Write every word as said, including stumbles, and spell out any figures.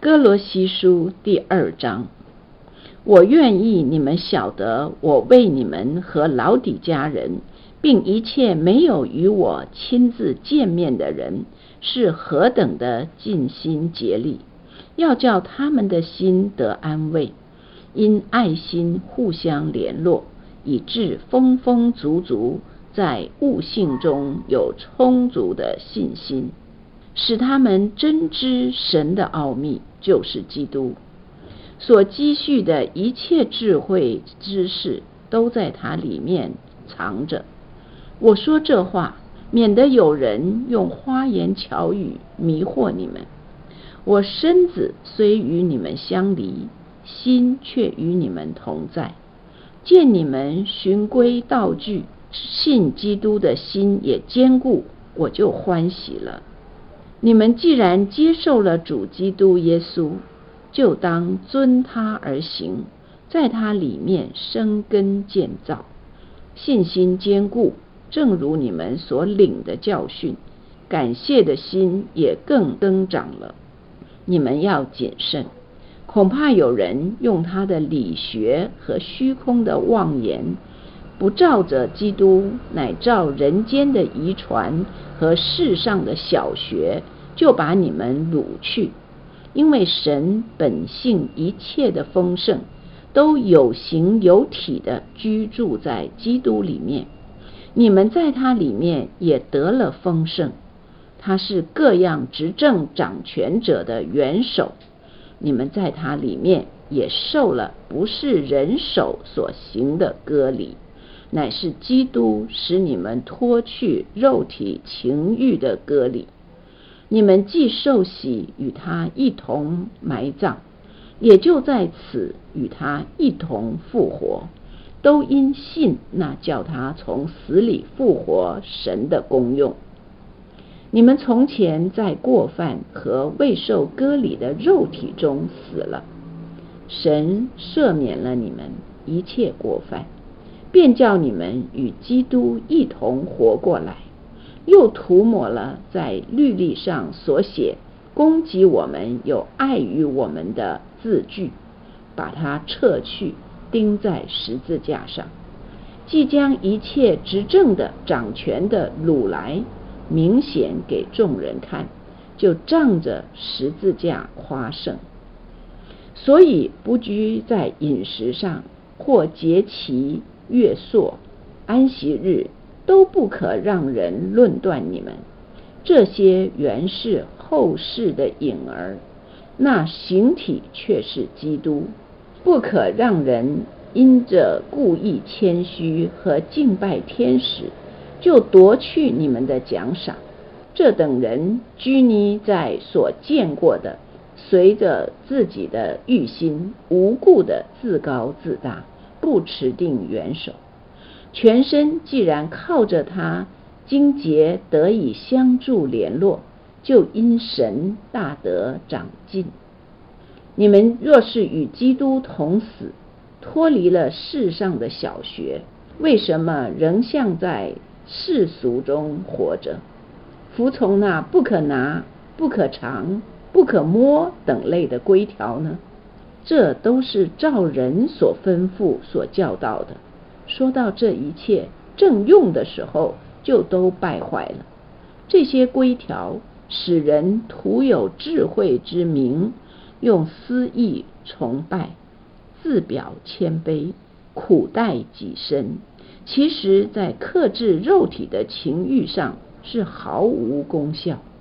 哥罗西书第二章，我愿意你们晓得，我为你们和老底嘉人，并一切没有与我亲自见面的人，是何等的尽心竭力，要叫他们的心得安慰，因爱心互相联络，以致丰丰足足，在悟性中有充足的信心，使他们真知神的奥秘，就是基督，所积蓄的一切智慧知识都在他里面藏着。我说这话，免得有人用花言巧语迷惑你们。我身子虽与你们相离，心却与你们同在。见你们循规蹈矩，信基督的心也坚固，我就欢喜了。你们既然接受了主基督耶稣，就当遵他而行，在他里面生根建造，信心坚固，正如你们所领的教训，感谢的心也更增长了。你们要谨慎，恐怕有人用他的理学和虚空的妄言，不照着基督，乃照人间的遗传和世上的小学，就把你们掳去。因为神本性一切的丰盛，都有形有体的居住在基督里面，你们在他里面也得了丰盛。他是各样执政掌权者的元首，你们在他里面也受了不是人手所行的割礼，乃是基督使你们脱去肉体情欲的割礼。你们既受洗与他一同埋葬，也就在此与他一同复活，都因信那叫他从死里复活神的功用。你们从前在过犯和未受割礼的肉体中死了，神赦免了你们一切过犯，便叫你们与基督一同活过来，又涂抹了在律例上所写攻击我们有碍于我们的字句，把它撤去，钉在十字架上。即将一切执政的掌权的掳来，明显给众人看，就仗着十字架夸胜。所以不拘在饮食上，或节期、月朔、安息日，都不可让人论断你们，这些原是后世的影儿，那形体却是基督。不可让人因着故意谦虚和敬拜天使，就夺去你们的奖赏。这等人拘泥在所见过的，随着自己的欲心，无故的自高自大，不持定元首。全身既然靠着他经节得以相助联络，就因神大得长进。你们若是与基督同死，脱离了世上的小学，为什么仍像在世俗中活着，服从那不可拿、不可尝、不可摸等类的规条呢？这都是照人所吩咐所教导的。说到这一切正用的时候，就都败坏了。这些规条使人徒有智慧之名，用私意崇拜，自表谦卑，苦待己身，其实在克制肉体的情欲上是毫无功效。